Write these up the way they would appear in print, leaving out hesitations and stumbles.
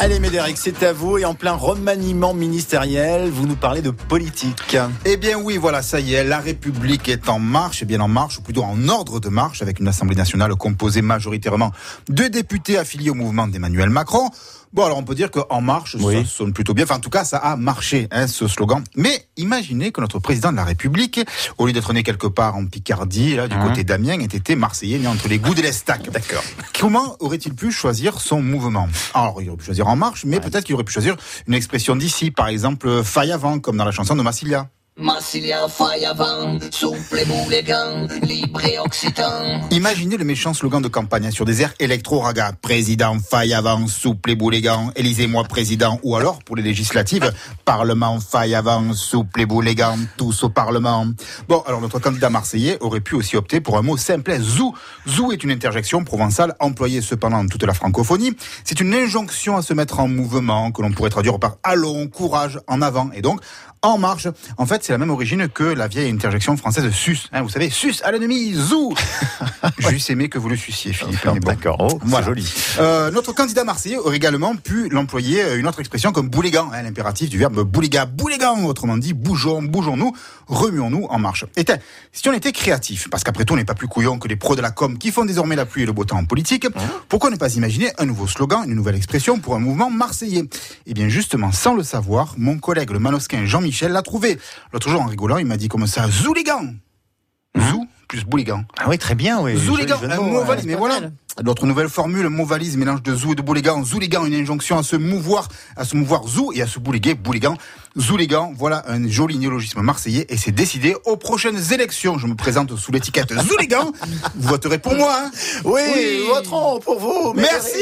Allez Médéric, c'est à vous et en plein remaniement ministériel, vous nous parlez de politique. Eh bien oui, voilà, ça y est, la République est en marche, et bien en marche, ou plutôt en ordre de marche, avec une Assemblée nationale composée majoritairement de députés affiliés au mouvement d'Emmanuel Macron. Bon, alors on peut dire qu'en marche, ça sonne plutôt bien. Enfin, en tout cas, ça a marché, ce slogan. Mais imaginez que notre président de la République, au lieu d'être né quelque part en Picardie, là, du côté d'Amiens, ait été marseillais, né entre les Goudes et les Stacks. D'accord. Comment aurait-il pu choisir son mouvement ? Alors, il aurait pu choisir En Marche, mais peut-être qu'il aurait pu choisir une expression d'ici, par exemple, faille avant, comme dans la chanson de Massilia. Massilia, faille avant, soufflez-vous les gants, libre et occitan. Imaginez le méchant slogan de campagne sur des airs électro-raga. Président, faille avant, soufflez-vous les gants, élisez-moi président. Ou alors, pour les législatives, Parlement, faille avant, soufflez-vous les gants, tous au Parlement. Bon, alors notre candidat marseillais aurait pu aussi opter pour un mot simple, zou. Zou est une interjection provençale employée cependant dans toute la francophonie. C'est une injonction à se mettre en mouvement, que l'on pourrait traduire par allons, courage, en avant. Et donc, en marche. En fait, c'est la même origine que la vieille interjection française sus. Vous savez, sus à l'ennemi, zou. Juste aimé que vous le suciez, Philippe. Bon. D'accord, voilà. Joli. Notre candidat marseillais aurait également pu l'employer une autre expression comme bouligan, l'impératif du verbe bouliga, bouligan, autrement dit, bougeons-nous, remuons-nous en marche. Et si on était créatif, parce qu'après tout, on n'est pas plus couillon que les pros de la com qui font désormais la pluie et le beau temps en politique, pourquoi ne pas imaginer un nouveau slogan, une nouvelle expression pour un mouvement marseillais ? Eh bien, justement, sans le savoir, mon collègue, le manosquin Jean-Michel, l'a trouvé. L'autre jour, en rigolant, il m'a dit comme ça, zouligan. Zou plus bouligan. Ah oui, très bien, oui. Zouligan, un mot valise, mais voilà. L'autre nouvelle formule, mot valise, mélange de zou et de bouligan. Zouligan, une injonction à se mouvoir zou et à se bouliguer, bouligan. Zouligan, voilà un joli néologisme marseillais et c'est décidé aux prochaines élections. Je me présente sous l'étiquette Zouligan. Vous voterez pour moi, hein ? Oui, voterons pour vous. Merci,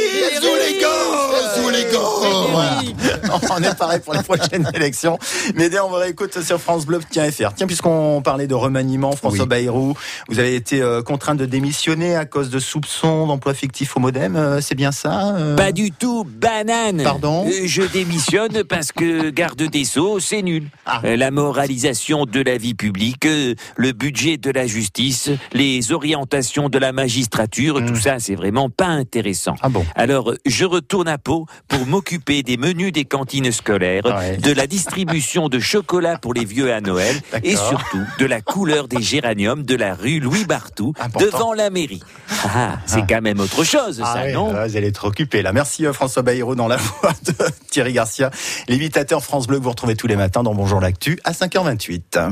Zouligan. Voilà. On est pareil pour les prochaines élections. Mais on va réécouter sur francebleu.fr. Tiens, puisqu'on parlait de remaniement, François Bayrou, vous avez été contraint de démissionner à cause de soupçons d'emploi fictif au Modem, c'est bien ça Pas du tout, banane. Pardon Je démissionne parce que garde des Sceaux, c'est nul. La moralisation de la vie publique, le budget de la justice, les orientations de la magistrature, tout ça, c'est vraiment pas intéressant. Ah bon ? Alors, je retourne à Pau pour m'occuper des menus des cantines scolaires, de la distribution de chocolat pour les vieux à Noël, et surtout de la couleur des géraniums de la rue Louis Barthou, devant la mairie. C'est quand même autre chose, ça, non ? Vous allez être occupé là. Merci François Bayrou dans la voix de Thierry Garcia, l'imitateur France Bleu que vous retrouvez tous les matins dans Bonjour l'Actu à 5h28.